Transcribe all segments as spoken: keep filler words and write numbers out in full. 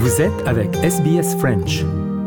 Vous êtes avec S B S French.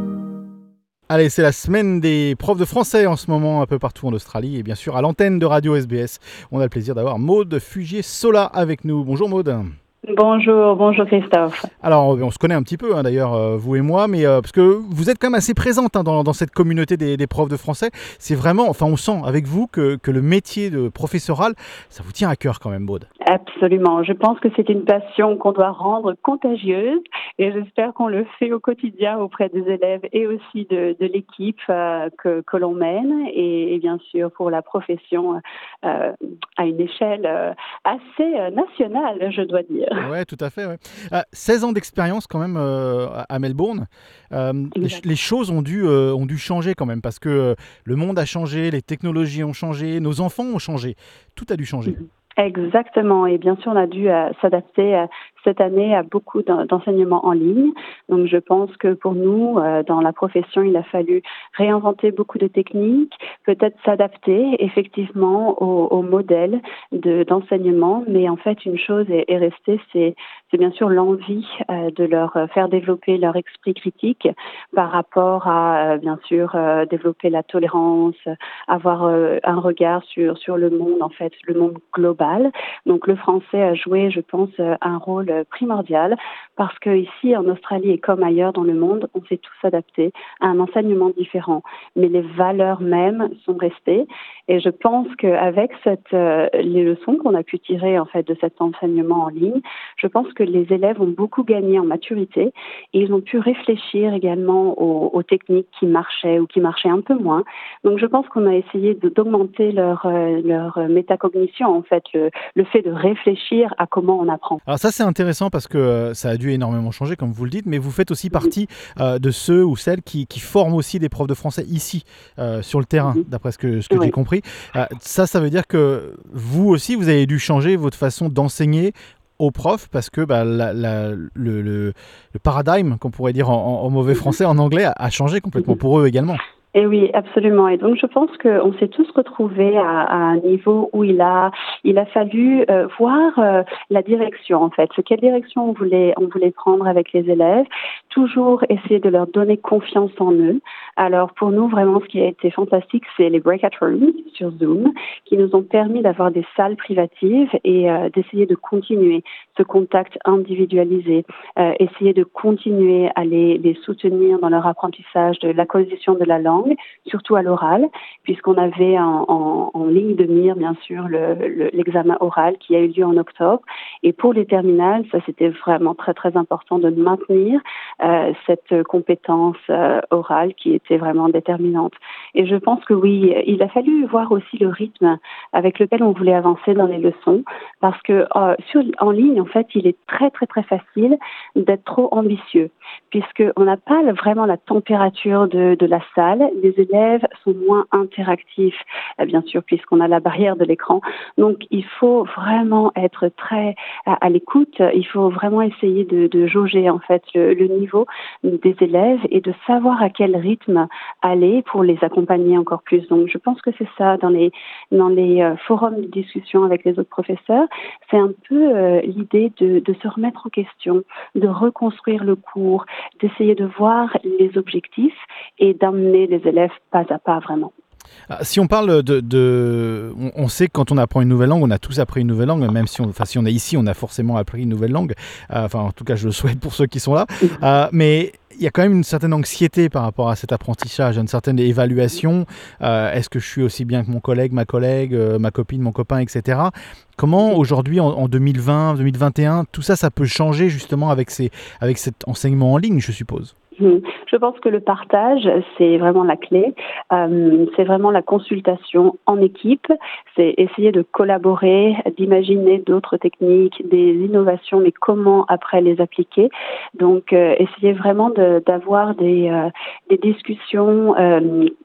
Allez, c'est la semaine des profs de français en ce moment, un peu partout en Australie. Et bien sûr, à l'antenne de Radio S B S, on a le plaisir d'avoir Maude Fugier-Sola avec nous. Bonjour Maude. Bonjour, bonjour Christophe. Alors, on se connaît un petit peu hein, d'ailleurs, euh, vous et moi, mais euh, parce que vous êtes quand même assez présente hein, dans, dans cette communauté des, des profs de français. C'est vraiment, enfin on sent avec vous que, que le métier de professoral, ça vous tient à cœur quand même, Maude. Absolument, je pense que c'est une passion qu'on doit rendre contagieuse et j'espère qu'on le fait au quotidien auprès des élèves et aussi de, de l'équipe euh, que, que l'on mène et, et bien sûr pour la profession euh, à une échelle euh, assez euh, nationale, je dois dire. Oui, tout à fait. Ouais. Euh, seize ans d'expérience quand même euh, à Melbourne. Euh, les, les choses ont dû, euh, ont dû changer quand même parce que euh, le monde a changé, les technologies ont changé, nos enfants ont changé. Tout a dû changer. Mm-hmm. Exactement, et bien sûr on a dû euh, s'adapter euh, cette année à beaucoup d'enseignements en ligne. Donc je pense que pour nous, euh, dans la profession, il a fallu réinventer beaucoup de techniques, peut-être s'adapter effectivement au, au modèle de, d'enseignement, mais en fait une chose est, est restée, c'est, c'est bien sûr l'envie euh, de leur faire développer leur esprit critique par rapport à euh, bien sûr euh, développer la tolérance, avoir euh, un regard sur, sur le monde, en fait, le monde global. Donc le français a joué, je pense, un rôle primordial parce que ici en Australie et comme ailleurs dans le monde, on s'est tous adaptés à un enseignement différent, mais les valeurs mêmes sont restées. Et je pense qu'avec cette, euh, les leçons qu'on a pu tirer en fait de cet enseignement en ligne, je pense que les élèves ont beaucoup gagné en maturité et ils ont pu réfléchir également aux, aux techniques qui marchaient ou qui marchaient un peu moins. Donc je pense qu'on a essayé de, d'augmenter leur, euh, leur métacognition, en fait, le, le fait de réfléchir à comment on apprend. Alors ça c'est intéressant parce que euh, ça a dû énormément changer comme vous le dites, mais vous faites aussi partie euh, de ceux ou celles qui, qui forment aussi des profs de français ici euh, sur le terrain, mmh. d'après ce que, ce que oui. j'ai compris. Euh, ça, ça veut dire que vous aussi, vous avez dû changer votre façon d'enseigner aux profs parce que bah, la, la, le, le, le paradigme, qu'on pourrait dire en, en mauvais français, en anglais, a, a changé complètement pour eux également. Et oui, absolument. Et donc, je pense qu'on s'est tous retrouvés à, à un niveau où il a, il a fallu euh, voir euh, la direction, en fait. Quelle direction on voulait, on voulait prendre avec les élèves. Toujours essayer de leur donner confiance en eux. Alors, pour nous, vraiment, ce qui a été fantastique, c'est les breakout rooms sur Zoom qui nous ont permis d'avoir des salles privatives et euh, d'essayer de continuer ce contact individualisé, euh, essayer de continuer à les, les soutenir dans leur apprentissage de l'acquisition de la langue, surtout à l'oral, puisqu'on avait en, en, en ligne de mire, bien sûr, le, le, l'examen oral qui a eu lieu en octobre. Et pour les terminales, ça c'était vraiment très, très important de maintenir euh, cette compétence euh, orale qui était vraiment déterminante. Et je pense que oui, il a fallu voir aussi le rythme avec lequel on voulait avancer dans les leçons, parce que euh, sur, en ligne, en fait, il est très, très, très facile d'être trop ambitieux, puisqu'on n'a pas vraiment la température de, de la salle. Les élèves sont moins interactifs, bien sûr, puisqu'on a la barrière de l'écran. Donc, il faut vraiment être très à, à l'écoute. Il faut vraiment essayer de, de jauger, en fait, le, le niveau des élèves et de savoir à quel rythme aller pour les accompagner encore plus. Donc, je pense que c'est ça, dans les, dans les euh, forums de discussion avec les autres professeurs, c'est un peu euh, l'idée de, de se remettre en question, de reconstruire le cours, d'essayer de voir les objectifs et d'amener les élèves pas à pas vraiment. Si on parle de, de on, on sait que quand on apprend une nouvelle langue, on a tous appris une nouvelle langue, même si on, enfin si on est ici, on a forcément appris une nouvelle langue. Euh, enfin, en tout cas, je le souhaite pour ceux qui sont là. Euh, mais il y a quand même une certaine anxiété par rapport à cet apprentissage, une certaine évaluation. Euh, est-ce que je suis aussi bien que mon collègue, ma collègue, euh, ma copine, mon copain, et cetera. Comment aujourd'hui, en, en deux mille vingt, deux mille vingt et un, tout ça, ça peut changer justement avec ces, avec cet enseignement en ligne, je suppose? Je pense que le partage, c'est vraiment la clé. Euh, c'est vraiment la consultation en équipe. C'est essayer de collaborer, d'imaginer d'autres techniques, des innovations, mais comment après les appliquer. Donc, euh, essayer vraiment de, d'avoir des, euh, des discussions euh,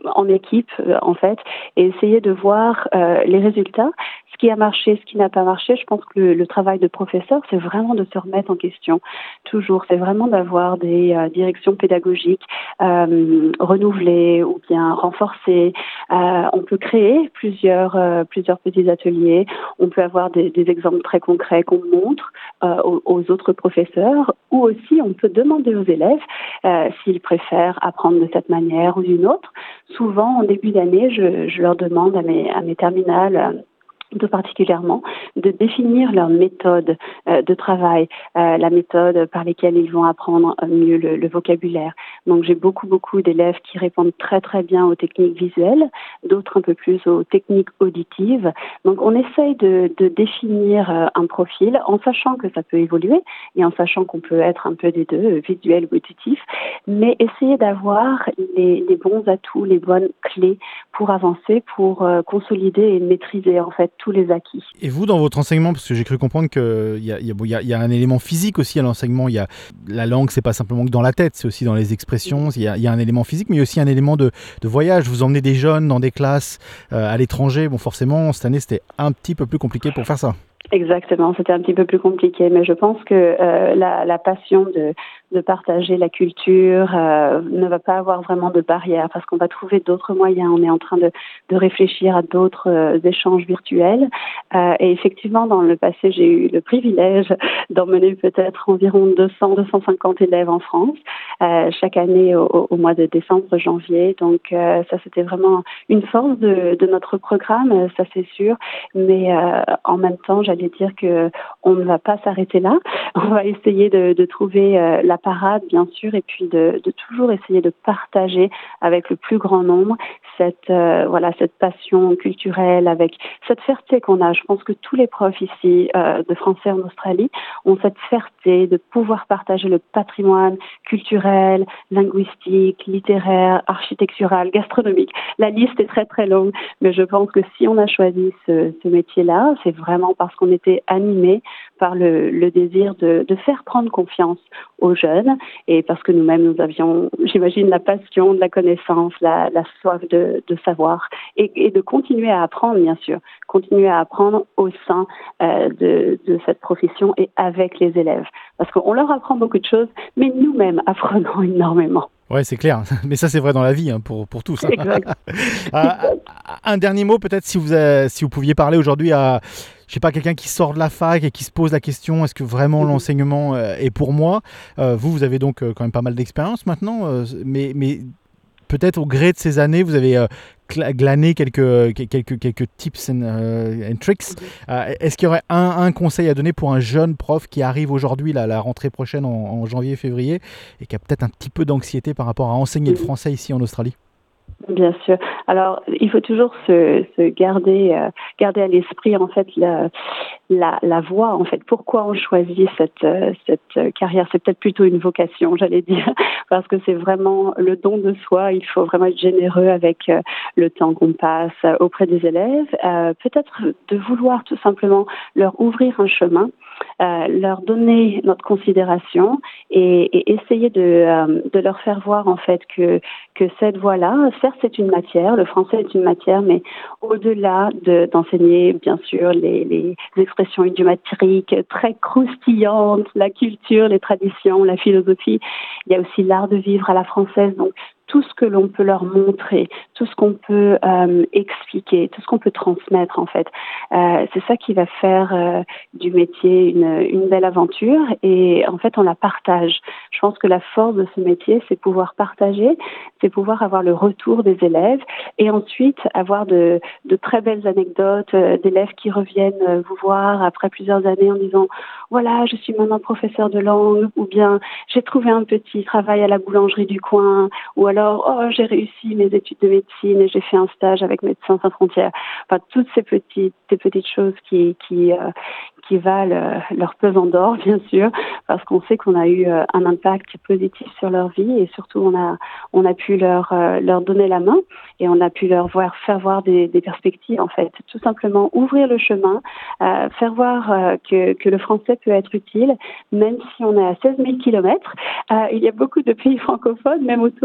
en équipe, euh, en fait, et essayer de voir euh, les résultats. Ce qui a marché, ce qui n'a pas marché, je pense que le, le travail de professeur, c'est vraiment de se remettre en question. Toujours, c'est vraiment d'avoir des euh, directions pédagogiques euh, renouvelées ou bien renforcées. Euh, on peut créer plusieurs, euh, plusieurs petits ateliers. On peut avoir des, des exemples très concrets qu'on montre euh, aux, aux autres professeurs, ou aussi on peut demander aux élèves euh, s'ils préfèrent apprendre de cette manière ou d'une autre. Souvent, en début d'année, je, je leur demande à mes, à mes terminales, euh, tout particulièrement, de définir leur méthode euh, de travail, euh, la méthode par laquelle ils vont apprendre mieux le, le vocabulaire. Donc j'ai beaucoup, beaucoup d'élèves qui répondent très, très bien aux techniques visuelles, d'autres un peu plus aux techniques auditives. Donc on essaye de, de définir euh, un profil en sachant que ça peut évoluer et en sachant qu'on peut être un peu des deux, visuel ou auditif, mais essayer d'avoir les, les bons atouts, les bonnes clés pour avancer, pour euh, consolider et maîtriser en fait tous les acquis. Et vous, dans votre enseignement, parce que j'ai cru comprendre qu'il y a, y, a, bon, y, a, y a un élément physique aussi à l'enseignement. Y a, la langue, c'est pas simplement que dans la tête, c'est aussi dans les expressions. Il y a, y a un élément physique, mais il y a aussi un élément de, de voyage. Vous emmenez des jeunes dans des classes euh, à l'étranger. Bon, forcément, cette année, c'était un petit peu plus compliqué pour faire ça. Exactement, c'était un petit peu plus compliqué, mais je pense que euh, la, la passion de, de partager la culture euh, ne va pas avoir vraiment de barrière parce qu'on va trouver d'autres moyens. On est en train de, de réfléchir à d'autres euh, échanges virtuels. Euh, et effectivement, dans le passé, j'ai eu le privilège d'emmener peut-être environ deux cents à deux cent cinquante élèves en France euh, chaque année au, au mois de décembre, janvier. Donc euh, ça, c'était vraiment une force de, de notre programme, ça c'est sûr. Mais euh, en même temps, j'allais dire que on ne va pas s'arrêter là. On va essayer de, de trouver euh, la parade, bien sûr, et puis de, de toujours essayer de partager avec le plus grand nombre cette euh, voilà cette passion culturelle, avec cette fierté qu'on a. Je pense que tous les profs ici euh, de français en Australie ont cette fierté de pouvoir partager le patrimoine culturel, linguistique, littéraire, architectural, gastronomique. La liste est très très longue, mais je pense que si on a choisi ce, ce métier-là, c'est vraiment parce qu'on était animé par le, le désir de, de faire prendre confiance aux jeunes et parce que nous-mêmes, nous avions, j'imagine, la passion de la connaissance, la, la soif de, de savoir et, et de continuer à apprendre, bien sûr, continuer à apprendre au sein euh, de, de cette profession et avec les élèves. Parce qu'on leur apprend beaucoup de choses, mais nous-mêmes apprenons énormément. Ouais, c'est clair. Mais ça, c'est vrai dans la vie, hein, pour, pour tous. Exact. euh, un dernier mot, peut-être, si vous, euh, si vous pouviez parler aujourd'hui à, je sais pas, quelqu'un qui sort de la fac et qui se pose la question, est-ce que vraiment mm-hmm. l'enseignement euh, est pour moi euh, Vous, vous avez donc euh, quand même pas mal d'expérience maintenant, euh, mais, mais peut-être au gré de ces années, vous avez euh, glané quelques, quelques, quelques tips and, uh, and tricks. Mm-hmm. Euh, est-ce qu'il y aurait un, un conseil à donner pour un jeune prof qui arrive aujourd'hui, là, la rentrée prochaine en, en janvier-février, et qui a peut-être un petit peu d'anxiété par rapport à enseigner mm-hmm. le français ici en Australie? Bien sûr. Alors, il faut toujours se, se garder, euh, garder à l'esprit en fait la, la, la voie. En fait, pourquoi on choisit cette, euh, cette carrière? C'est peut-être plutôt une vocation, j'allais dire, parce que c'est vraiment le don de soi. Il faut vraiment être généreux avec euh, le temps qu'on passe auprès des élèves. Euh, peut-être de vouloir tout simplement leur ouvrir un chemin, euh, leur donner notre considération et, et essayer de, euh, de leur faire voir en fait que que cette voie-là, certes c'est une matière, le français est une matière, mais au-delà de, d'enseigner bien sûr les, les expressions idiomatriques très croustillantes, la culture, les traditions, la philosophie, il y a aussi l'art de vivre à la française, donc tout ce que l'on peut leur montrer, tout ce qu'on peut euh, expliquer, tout ce qu'on peut transmettre en fait. Euh, c'est ça qui va faire euh, du métier une, une belle aventure et en fait on la partage. Je pense que la force de ce métier, c'est pouvoir partager, c'est pouvoir avoir le retour des élèves et ensuite avoir de, de très belles anecdotes euh, d'élèves qui reviennent euh, vous voir après plusieurs années en disant « Voilà, je suis maintenant professeur de langue » ou bien « J'ai trouvé un petit travail à la boulangerie du coin » ou alors « Oh, j'ai réussi mes études de médecine et j'ai fait un stage avec Médecins sans frontières ». Enfin, toutes ces petites, ces petites choses qui, qui, euh, qui valent euh, leur pesant d'or, bien sûr, parce qu'on sait qu'on a eu euh, un impact positif sur leur vie et surtout on a, on a pu leur, euh, leur donner la main et on a pu leur voir, faire voir des, des perspectives en fait. Tout simplement ouvrir le chemin, euh, faire voir euh, que, que le français peut être utile, même si on est à seize mille kilomètres. Euh, il y a beaucoup de pays francophones, même autour de l'Australie,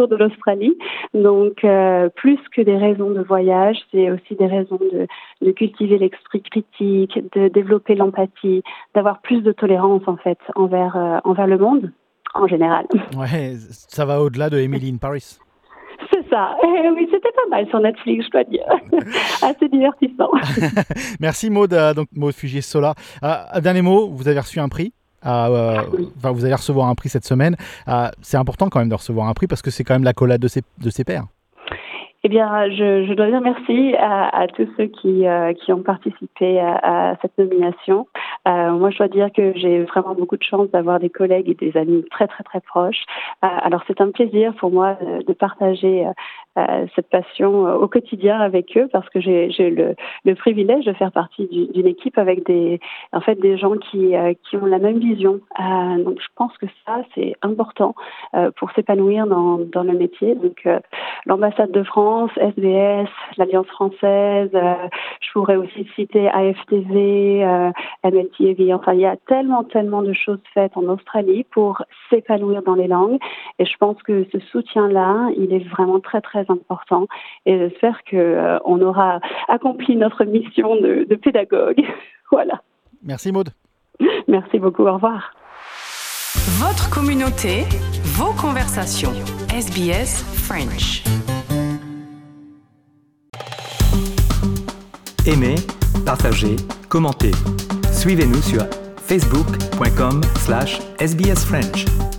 Australie. Donc, euh, plus que des raisons de voyage, c'est aussi des raisons de, de cultiver l'esprit critique, de développer l'empathie, d'avoir plus de tolérance en fait envers euh, envers le monde en général. Ouais, ça va au-delà de Emily in Paris. C'est ça. Eh oui, c'était pas mal sur Netflix, je dois dire. Assez divertissant. Merci Maud, euh, donc Maud Fugier-Sola. Euh, un dernier mot, vous avez reçu un prix. Euh, enfin, vous allez recevoir un prix cette semaine. Euh, c'est important quand même de recevoir un prix parce que c'est quand même l'accolade de ses, de ses pairs. Eh bien, je, je dois dire merci à, à tous ceux qui, euh, qui ont participé à, à cette nomination. Euh, moi, je dois dire que j'ai vraiment beaucoup de chance d'avoir des collègues et des amis très, très, très proches. Euh, alors, c'est un plaisir pour moi de, de partager euh, cette passion au quotidien avec eux parce que j'ai, j'ai le, le privilège de faire partie du, d'une équipe avec des, en fait, des gens qui, euh, qui ont la même vision. Euh, donc, je pense que ça, c'est important euh, pour s'épanouir dans, dans le métier. Donc, euh, l'ambassade de France, S B S, l'Alliance française, euh, je pourrais aussi citer A F T V, euh, M L T V, enfin il y a tellement, tellement de choses faites en Australie pour s'épanouir dans les langues et je pense que ce soutien-là, il est vraiment très, très important et j'espère qu'on euh, aura accompli notre mission de, de pédagogue. Voilà. Merci Maud. Merci beaucoup, au revoir. Votre communauté, vos conversations. S B S French. Aimez, partagez, commentez. Suivez-nous sur facebook point com slash S B S French.